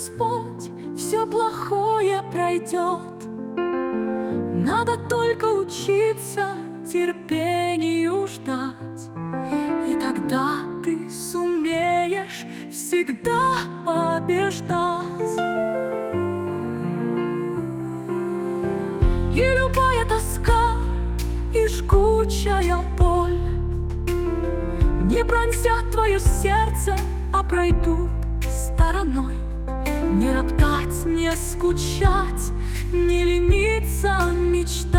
Господь, все плохое пройдет. Надо только учиться терпению ждать, и тогда ты сумеешь всегда побеждать. И любая тоска, и жгучая боль не пронзят твое сердце, а пройдут стороной. Не роптать, не скучать, не лениться мечтать.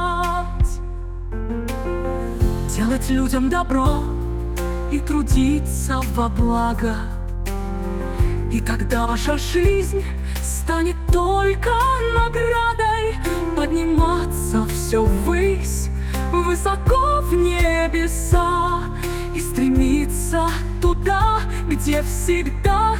Делать людям добро и трудиться во благо. И тогда ваша жизнь станет только наградой. Подниматься все ввысь, высоко в небеса, и стремиться туда, где всегда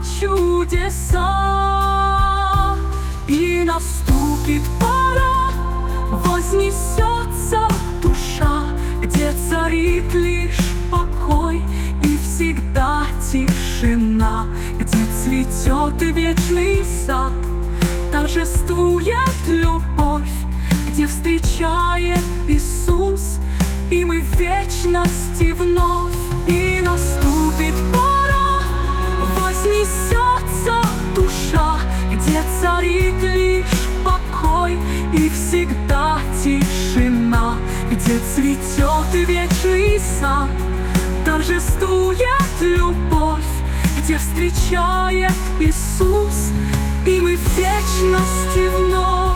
чудеса. И наступит пора, вознесется душа, где царит лишь покой и всегда тишина, где цветет вечный сад, торжествует любовь, где встречает Иисус, и мы в вечности вновь. И наступит пора, вознесется душа, где царит лишь покой и всегда тишина, где цветет вечный сад, торжествует любовь, где встречает Иисус, и мы в вечности вновь.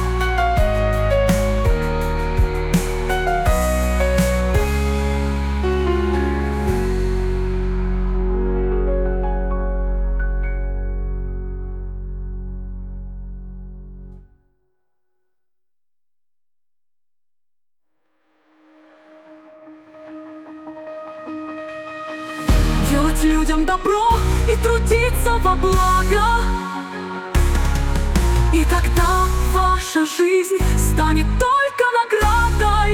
Делать людям добро и трудиться во благо, и тогда ваша жизнь станет только наградой.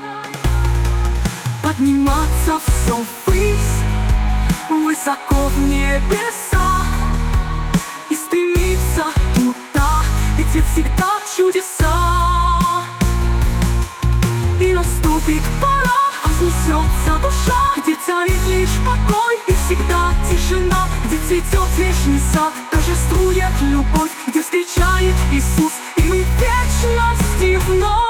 Подниматься все ввысь, высоко в небеса, и стремиться туда, где всегда чудеса. И наступит пора, вознесется душа, где царит лишь покой и всегда тишина, где цветет вечный сад, торжествует любовь, где встречает Иисус, и мы в вечности вновь.